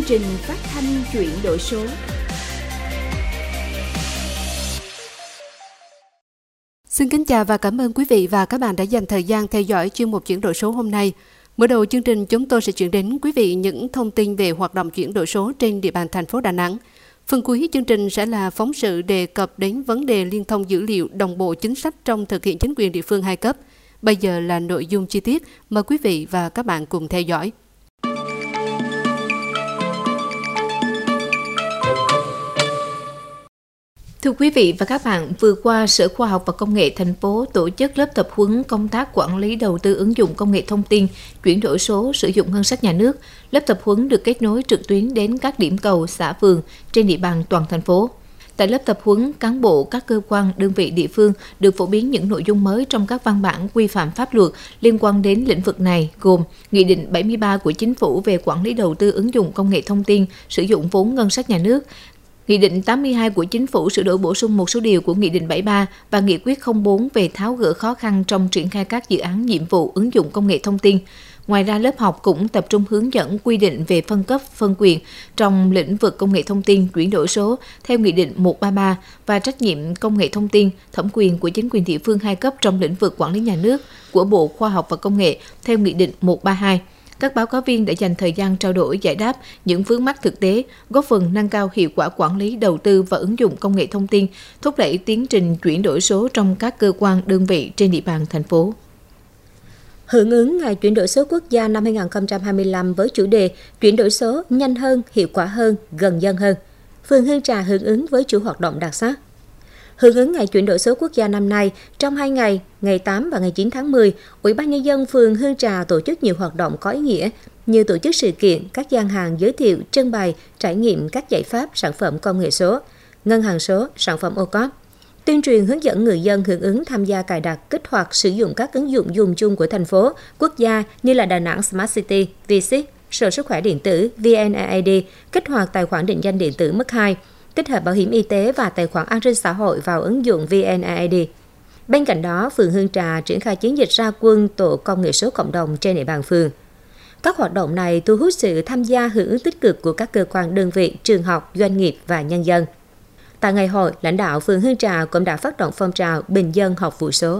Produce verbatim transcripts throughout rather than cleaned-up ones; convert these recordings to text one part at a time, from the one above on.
trình phát thanh chuyển đổi số. Xin kính chào và cảm ơn quý vị và các bạn đã dành thời gian theo dõi chuyên mục chuyển đổi số hôm nay. Mở đầu chương trình, chúng tôi sẽ chuyển đến quý vị những thông tin về hoạt động chuyển đổi số trên địa bàn thành phố Đà Nẵng. Phần cuối chương trình sẽ là phóng sự đề cập đến vấn đề liên thông dữ liệu đồng bộ chính sách trong thực hiện chính quyền địa phương hai cấp. Bây giờ là nội dung chi tiết, mời quý vị và các bạn cùng theo dõi. Thưa quý vị và các bạn, vừa qua Sở Khoa học và Công nghệ thành phố tổ chức lớp tập huấn công tác quản lý đầu tư ứng dụng công nghệ thông tin, chuyển đổi số, sử dụng ngân sách nhà nước. Lớp tập huấn được kết nối trực tuyến đến các điểm cầu, xã phường trên địa bàn toàn thành phố. Tại lớp tập huấn, cán bộ các cơ quan, đơn vị địa phương được phổ biến những nội dung mới trong các văn bản quy phạm pháp luật liên quan đến lĩnh vực này, gồm Nghị định bảy mươi ba của Chính phủ về quản lý đầu tư ứng dụng công nghệ thông tin, sử dụng vốn ngân sách nhà nước, Nghị định tám mươi hai của Chính phủ sửa đổi bổ sung một số điều của Nghị định bảy mươi ba và Nghị quyết không bốn về tháo gỡ khó khăn trong triển khai các dự án nhiệm vụ ứng dụng công nghệ thông tin. Ngoài ra, lớp học cũng tập trung hướng dẫn quy định về phân cấp, phân quyền trong lĩnh vực công nghệ thông tin, chuyển đổi số theo Nghị định một trăm ba mươi ba và trách nhiệm công nghệ thông tin, thẩm quyền của chính quyền địa phương hai cấp trong lĩnh vực quản lý nhà nước của Bộ Khoa học và Công nghệ theo Nghị định một trăm ba mươi hai. Các báo cáo viên đã dành thời gian trao đổi giải đáp những vướng mắc thực tế, góp phần nâng cao hiệu quả quản lý đầu tư và ứng dụng công nghệ thông tin, thúc đẩy tiến trình chuyển đổi số trong các cơ quan, đơn vị trên địa bàn thành phố. Hưởng ứng Ngày Chuyển đổi số quốc gia năm hai không hai lăm với chủ đề Chuyển đổi số nhanh hơn, hiệu quả hơn, gần dân hơn, phường Hương Trà hưởng ứng với chuỗi hoạt động đặc sắc. Hưởng ứng Ngày Chuyển đổi số quốc gia năm nay, trong hai ngày, ngày tám và ngày chín tháng mười, Ủy ban Nhân dân phường Hương Trà tổ chức nhiều hoạt động có ý nghĩa như tổ chức sự kiện, các gian hàng giới thiệu, trưng bày, trải nghiệm các giải pháp, sản phẩm công nghệ số, ngân hàng số, sản phẩm ô cốp, tuyên truyền hướng dẫn người dân hưởng ứng tham gia cài đặt, kích hoạt sử dụng các ứng dụng dùng chung của thành phố, quốc gia như là Đà Nẵng Smart City, vê xê i pê, sổ sức khỏe điện tử, vê en e i đê, kích hoạt tài khoản định danh điện tử mức hai, tích hợp bảo hiểm y tế và tài khoản an sinh xã hội vào ứng dụng vê en e i đê. Bên cạnh đó, phường Hương Trà triển khai chiến dịch ra quân tổ công nghệ số cộng đồng trên địa bàn phường. Các hoạt động này thu hút sự tham gia hưởng ứng tích cực của các cơ quan, đơn vị, trường học, doanh nghiệp và nhân dân. Tại ngày hội, lãnh đạo phường Hương Trà cũng đã phát động phong trào bình dân học vụ số.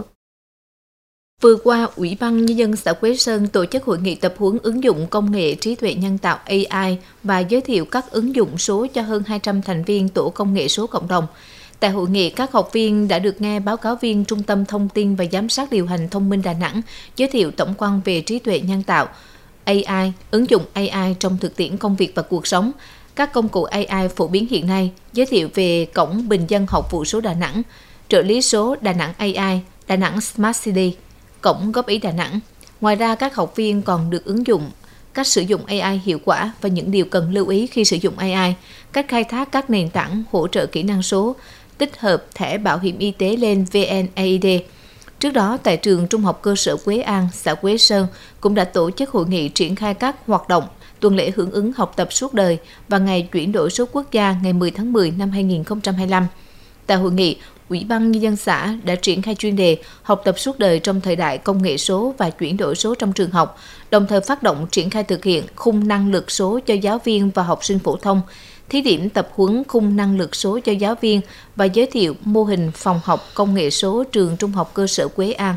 Vừa qua, Ủy ban Nhân dân xã Quế Sơn tổ chức hội nghị tập huấn ứng dụng công nghệ trí tuệ nhân tạo A I và giới thiệu các ứng dụng số cho hơn hai trăm thành viên tổ công nghệ số cộng đồng. Tại hội nghị, các học viên đã được nghe báo cáo viên Trung tâm Thông tin và Giám sát điều hành thông minh Đà Nẵng giới thiệu tổng quan về trí tuệ nhân tạo, A I, ứng dụng A I trong thực tiễn công việc và cuộc sống, các công cụ A I phổ biến hiện nay, giới thiệu về cổng bình dân học vụ số Đà Nẵng, trợ lý số Đà Nẵng A I, Đà Nẵng Smart City, cổng góp ý Đà Nẵng. Ngoài ra, các học viên còn được ứng dụng cách sử dụng A I hiệu quả và những điều cần lưu ý khi sử dụng A I, cách khai thác các nền tảng hỗ trợ kỹ năng số, tích hợp thẻ bảo hiểm y tế lên vê en e i đê. Trước đó, tại trường Trung học cơ sở Quế An, xã Quế Sơn cũng đã tổ chức hội nghị triển khai các hoạt động tuần lễ hưởng ứng học tập suốt đời và Ngày Chuyển đổi số quốc gia ngày mười tháng mười năm hai không hai lăm. Tại hội nghị, Ủy ban Nhân dân xã đã triển khai chuyên đề học tập suốt đời trong thời đại công nghệ số và chuyển đổi số trong trường học, đồng thời phát động triển khai thực hiện khung năng lực số cho giáo viên và học sinh phổ thông, thí điểm tập huấn khung năng lực số cho giáo viên và giới thiệu mô hình phòng học công nghệ số trường Trung học cơ sở Quế An.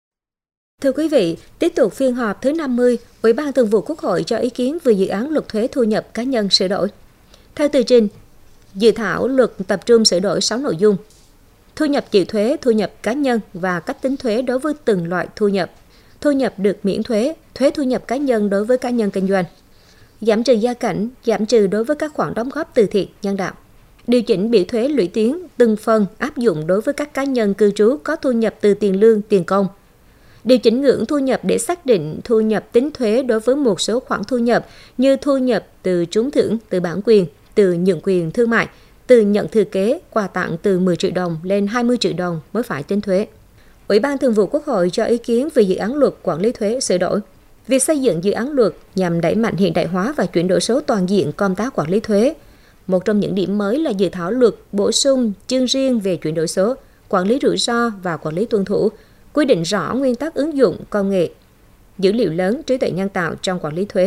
Thưa quý vị, tiếp tục phiên họp thứ năm mươi, Ủy ban Thường vụ Quốc hội cho ý kiến về dự án luật thuế thu nhập cá nhân sửa đổi. Theo tờ trình, dự thảo luật tập trung sửa đổi sáu nội dung: thu nhập chịu thuế, thu nhập cá nhân và cách tính thuế đối với từng loại thu nhập, thu nhập được miễn thuế, thuế thu nhập cá nhân đối với cá nhân kinh doanh, giảm trừ gia cảnh, giảm trừ đối với các khoản đóng góp từ thiện, nhân đạo, điều chỉnh biểu thuế lũy tiến từng phần áp dụng đối với các cá nhân cư trú có thu nhập từ tiền lương, tiền công, điều chỉnh ngưỡng thu nhập để xác định thu nhập tính thuế đối với một số khoản thu nhập như thu nhập từ trúng thưởng, từ bản quyền, từ nhượng quyền thương mại, từ nhận thừa kế, quà tặng từ mười triệu đồng lên hai mươi triệu đồng mới phải tính thuế. Ủy ban Thường vụ Quốc hội cho ý kiến về dự án luật quản lý thuế sửa đổi. Việc xây dựng dự án luật nhằm đẩy mạnh hiện đại hóa và chuyển đổi số toàn diện công tác quản lý thuế. Một trong những điểm mới là dự thảo luật bổ sung chương riêng về chuyển đổi số, quản lý rủi ro và quản lý tuân thủ, quy định rõ nguyên tắc ứng dụng công nghệ, dữ liệu lớn, trí tuệ nhân tạo trong quản lý thuế.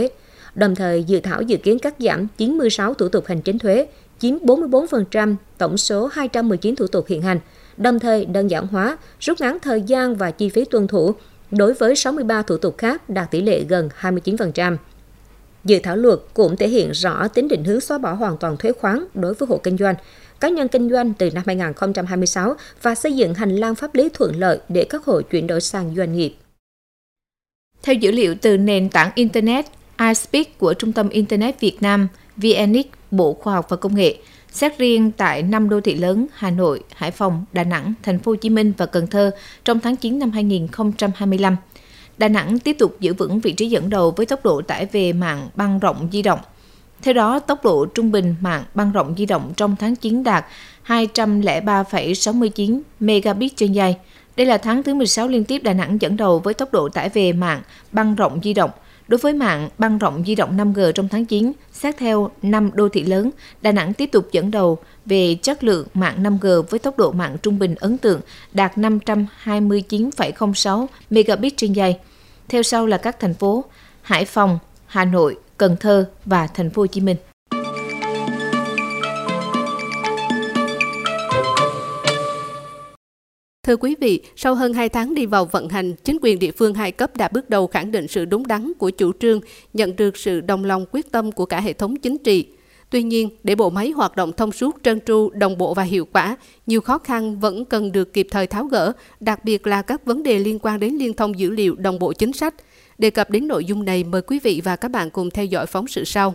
Đồng thời, dự thảo dự kiến cắt giảm chín mươi sáu thủ tục hành chính thuế, chiếm bốn mươi tư phần trăm tổng số hai trăm mười chín thủ tục hiện hành, đồng thời đơn giản hóa, rút ngắn thời gian và chi phí tuân thủ đối với sáu mươi ba thủ tục khác, đạt tỷ lệ gần hai mươi chín phần trăm. Dự thảo luật cũng thể hiện rõ tính định hướng xóa bỏ hoàn toàn thuế khoán đối với hộ kinh doanh, cá nhân kinh doanh từ năm hai nghìn không trăm hai mươi sáu và xây dựng hành lang pháp lý thuận lợi để các hộ chuyển đổi sang doanh nghiệp. Theo dữ liệu từ nền tảng Internet iSpeak của Trung tâm Internet Việt Nam vê en ích, Bộ Khoa học và Công nghệ, xét riêng tại năm đô thị lớn Hà Nội, Hải Phòng, Đà Nẵng, Thành phố Hồ Chí Minh và Cần Thơ trong tháng chín năm hai nghìn không trăm hai mươi lăm, Đà Nẵng tiếp tục giữ vững vị trí dẫn đầu với tốc độ tải về mạng băng rộng di động. Theo đó, tốc độ trung bình mạng băng rộng di động trong tháng chín đạt hai trăm lẻ ba phẩy sáu mươi chín megabit trên giây. Đây là tháng thứ mười sáu liên tiếp Đà Nẵng dẫn đầu với tốc độ tải về mạng băng rộng di động. Đối với mạng băng rộng di động năm G trong tháng chín, xét theo năm đô thị lớn, Đà Nẵng tiếp tục dẫn đầu về chất lượng mạng năm G với tốc độ mạng trung bình ấn tượng đạt năm trăm hai mươi chín phẩy không sáu megabit trên giây. Theo sau là các thành phố Hải Phòng, Hà Nội, Cần Thơ và Thành phố Hồ Chí Minh. Thưa quý vị, sau hơn hai tháng đi vào vận hành, chính quyền địa phương hai cấp đã bước đầu khẳng định sự đúng đắn của chủ trương, nhận được sự đồng lòng quyết tâm của cả hệ thống chính trị. Tuy nhiên, để bộ máy hoạt động thông suốt, trơn tru, đồng bộ và hiệu quả, nhiều khó khăn vẫn cần được kịp thời tháo gỡ, đặc biệt là các vấn đề liên quan đến liên thông dữ liệu, đồng bộ chính sách. Đề cập đến nội dung này, mời quý vị và các bạn cùng theo dõi phóng sự sau.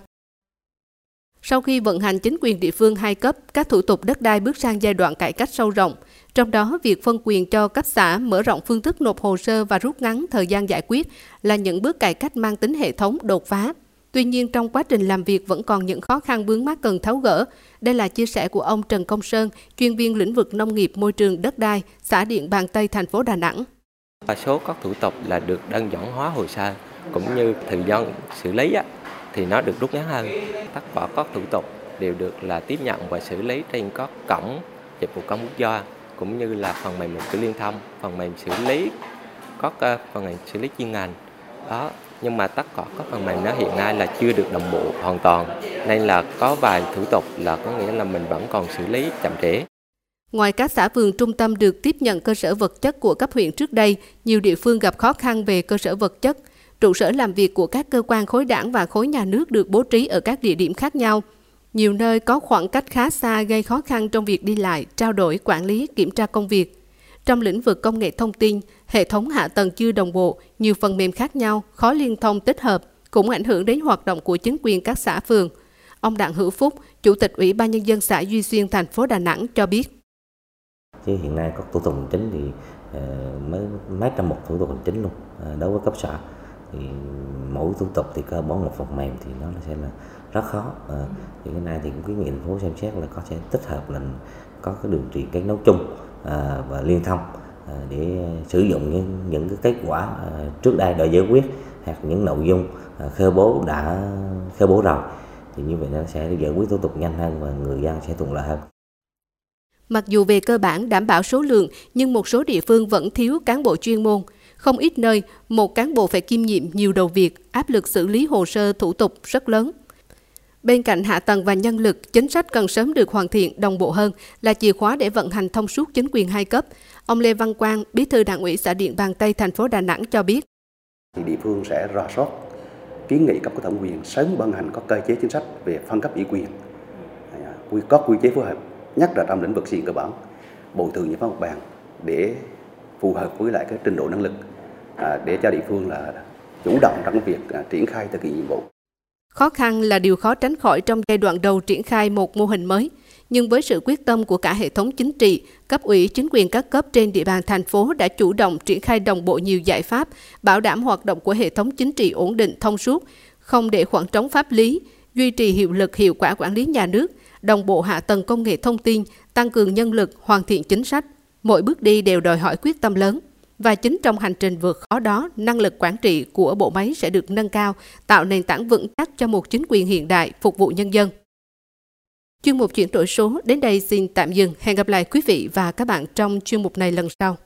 Sau khi vận hành chính quyền địa phương hai cấp, các thủ tục đất đai bước sang giai đoạn cải cách sâu rộng. Trong đó, việc phân quyền cho cấp xã, mở rộng phương thức nộp hồ sơ và rút ngắn thời gian giải quyết là những bước cải cách mang tính hệ thống đột phá. Tuy nhiên, trong quá trình làm việc vẫn còn những khó khăn vướng mắc cần tháo gỡ. Đây là chia sẻ của ông Trần Công Sơn, chuyên viên lĩnh vực nông nghiệp, môi trường, đất đai, xã Điện Bàn Tây, thành phố Đà Nẵng. Đa số các thủ tục là được đơn giản hóa hồ sơ, cũng như thời gian xử lý á, thì nó được rút ngắn hơn. Tất cả các thủ tục đều được là tiếp nhận và xử lý trên các cổng dịch vụ công quốc gia, cũng như là phần mềm xử liên thông, phần mềm xử lý các uh, phần mềm xử lý chuyên ngành đó. Nhưng mà tất cả các phần mềm nó hiện nay là chưa được đồng bộ hoàn toàn, nên là có vài thủ tục là có nghĩa là mình vẫn còn xử lý chậm trễ. Ngoài các xã phường trung tâm được tiếp nhận cơ sở vật chất của cấp huyện trước đây, nhiều địa phương gặp khó khăn về cơ sở vật chất. Trụ sở làm việc của các cơ quan khối đảng và khối nhà nước được bố trí ở các địa điểm khác nhau. Nhiều nơi có khoảng cách khá xa gây khó khăn trong việc đi lại, trao đổi, quản lý, kiểm tra công việc. Trong lĩnh vực công nghệ thông tin, hệ thống hạ tầng chưa đồng bộ, nhiều phần mềm khác nhau, khó liên thông tích hợp, cũng ảnh hưởng đến hoạt động của chính quyền các xã phường. Ông Đặng Hữu Phúc, Chủ tịch Ủy ban Nhân dân xã Duy Xuyên, thành phố Đà Nẵng cho biết. Chứ hiện nay các thủ tục hành chính thì uh, mấy mấy trăm một thủ tục hành chính luôn. Uh, đối với cấp xã thì mỗi thủ tục thì cơ bản một phần mềm thì nó sẽ là rất khó. Uh, thì cái này thì cũng kiến nghị thành phố xem xét là có thể tích hợp là có cái đường truyền kết nối chung uh, và liên thông uh, để sử dụng những những cái kết quả uh, trước đây đã giải quyết hoặc những nội dung uh, khơi bố đã khơi bố rồi, thì như vậy nó sẽ giải quyết thủ tục nhanh hơn và người dân sẽ thuận lợi hơn. Mặc dù về cơ bản đảm bảo số lượng, nhưng một số địa phương vẫn thiếu cán bộ chuyên môn. Không ít nơi, một cán bộ phải kiêm nhiệm nhiều đầu việc, áp lực xử lý hồ sơ thủ tục rất lớn. Bên cạnh hạ tầng và nhân lực, chính sách cần sớm được hoàn thiện đồng bộ hơn là chìa khóa để vận hành thông suốt chính quyền hai cấp. Ông Lê Văn Quang, Bí thư Đảng ủy xã Điện Bàn Tây, thành phố Đà Nẵng cho biết. Thì địa phương sẽ rà soát, kiến nghị cấp có thẩm quyền sớm ban hành các cơ chế chính sách về phân cấp ủy quyền, có quy chế phối hợp, nhất là trong lĩnh vực xây dựng cơ bản, bồi thường giải phóng mặt bằng để phù hợp với lại cái trình độ năng lực, à, để cho địa phương là chủ động trong việc à, triển khai thực hiện nhiệm vụ. Khó khăn là điều khó tránh khỏi trong giai đoạn đầu triển khai một mô hình mới, nhưng với sự quyết tâm của cả hệ thống chính trị, cấp ủy chính quyền các cấp trên địa bàn thành phố đã chủ động triển khai đồng bộ nhiều giải pháp, bảo đảm hoạt động của hệ thống chính trị ổn định thông suốt, không để khoảng trống pháp lý, duy trì hiệu lực hiệu quả quản lý nhà nước, đồng bộ hạ tầng công nghệ thông tin, tăng cường nhân lực, hoàn thiện chính sách. Mỗi bước đi đều đòi hỏi quyết tâm lớn. Và chính trong hành trình vượt khó đó, năng lực quản trị của bộ máy sẽ được nâng cao, tạo nền tảng vững chắc cho một chính quyền hiện đại phục vụ nhân dân. Chuyên mục chuyển đổi số đến đây xin tạm dừng. Hẹn gặp lại quý vị và các bạn trong chuyên mục này lần sau.